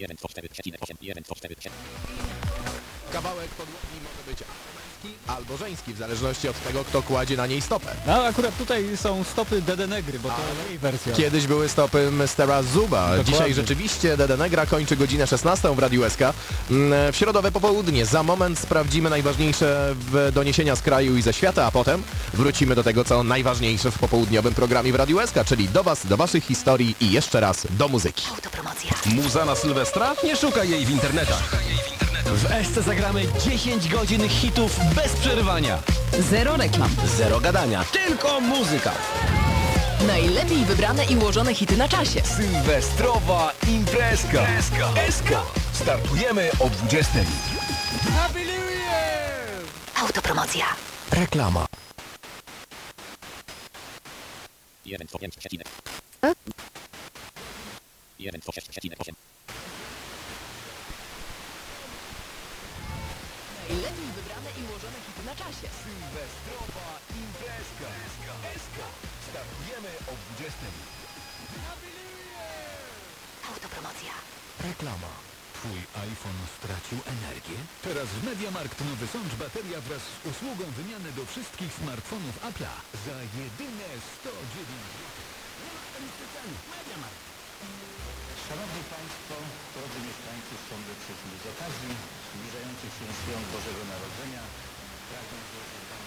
Kawałek podłogi może być męski albo żeński, w zależności od tego, kto kładzie na niej stopę. No akurat tutaj są stopy Dede Negry, bo to jej wersja. Kiedyś były stopy Mstera Zuba. Dokładnie. Dzisiaj rzeczywiście Dede Negra kończy godzinę 16 w Radiu SK. W środowe popołudnie. Za moment sprawdzimy najważniejsze doniesienia z kraju i ze świata, a potem wrócimy do tego, co najważniejsze w popołudniowym programie w Radiu SK, czyli do Was, do Waszych historii i jeszcze raz do muzyki. Autopromocja. Muza na Sylwestra? Nie szukaj jej w internetach. W SC zagramy 10 godzin hitów bez przerywania. Zero reklam. Zero gadania, tylko muzyka. Najlepiej wybrane i ułożone hity na czasie. Sylwestrowa imprezka. SK. Startujemy o 20. Happy New Year! Autopromocja. Reklama. Najlepiej wybrane i ułożone hity na czasie. Sylwestrowa imprezka. SK. Startujemy o 20. Autopromocja. Reklama. Twój iPhone stracił energię? Teraz w MediaMarkt nowy sącz bateria wraz z usługą wymiany do wszystkich smartfonów Apple'a za jedyne 109 zł. MediaMarkt. Szanowni Państwo, drodzy mieszkańcy Sądecczyzny, z okazji zbliżających się świąt Bożego Narodzenia pragnę złożyć Wam